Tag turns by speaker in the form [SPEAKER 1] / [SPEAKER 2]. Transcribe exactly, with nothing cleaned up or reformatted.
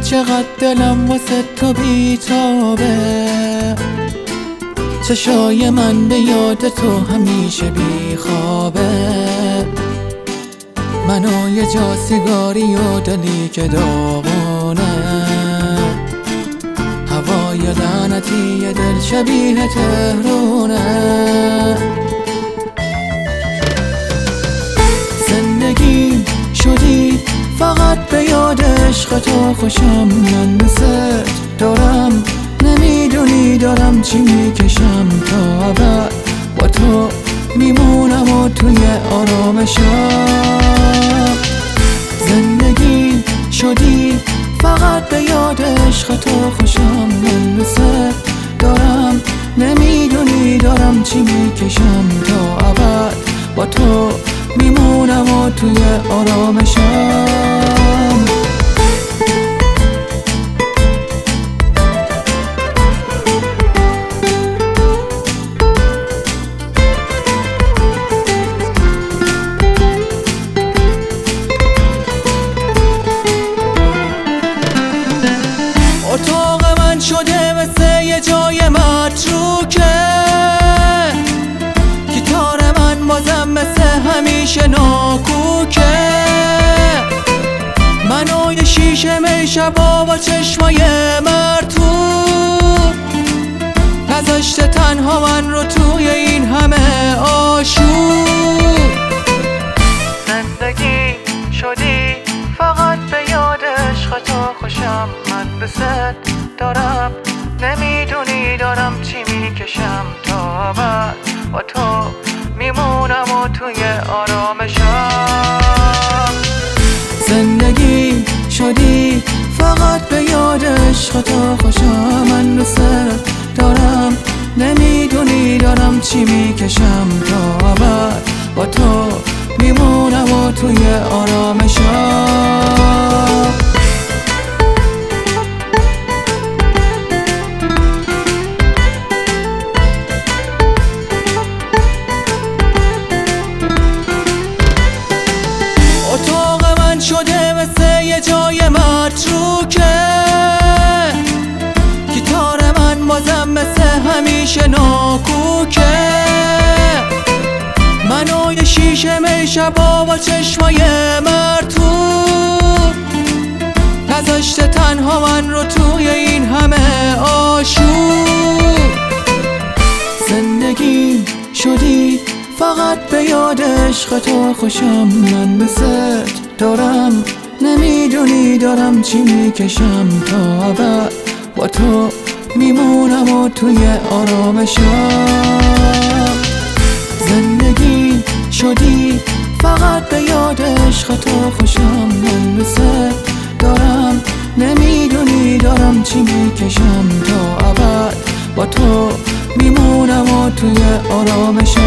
[SPEAKER 1] چقدر دلم واسه تو بیتابه، چشای من به یاد تو همیشه بیخوابه. منو یه جا سیگاری و دلی که داغونه، هوای لعنتی یه دل شبیه تهرونه. زندگی شدی فقط به یاد عشق تو خوشم، من دوست دارم نمیدونی دارم چی میکشم تا ابد. با تو میمونم و توی آرامشم. زندگی شدی فقط به یاد عشق تو خوشم، من دوست دارم نمیدونی دارم چی میکشم تا ابد. با تو میمونم و توی آرامشم. اتاق من شده مثل یه جای متروکه، گیتار من بازم مثل همیشه ناکوکه. منو یه شیشه می شبا با چشمای مرطوب، نذاشته تنها من رو توی این همه آشوب. زندگی شدی فقط به یاد عشق تو خوشم، من دوست دارم نمیدونی دارم چی میکشم تا ابد. با تو میمونم و توی آرامشم. زندگی شدی فقط به یاد عشق تو خوشم، من دوست دارم نمیدونی دارم چی میکشم تا ابد. با تو میمونم و توی آرامشم. اتاق من شده مثل یه جای متروکه، گیتار من بازم مثل همیشه ناکوکه. منو یه شیشه می شبا با چشمای مرطوب، نذاشته تنها من رو توی این همه آشوب. زندگی شدی فقط به یاد عشق تو خوشم، من دوست دارم نمیدونی دارم چی میکشم تا ابد. با تو میمونم و توی آرامشم. زندگی شدی فقط به یاد عشق تو خوشم، من دوست دارم نمیدونی دارم چی میکشم تا ابد. با تو میمونم و توی آرامشم.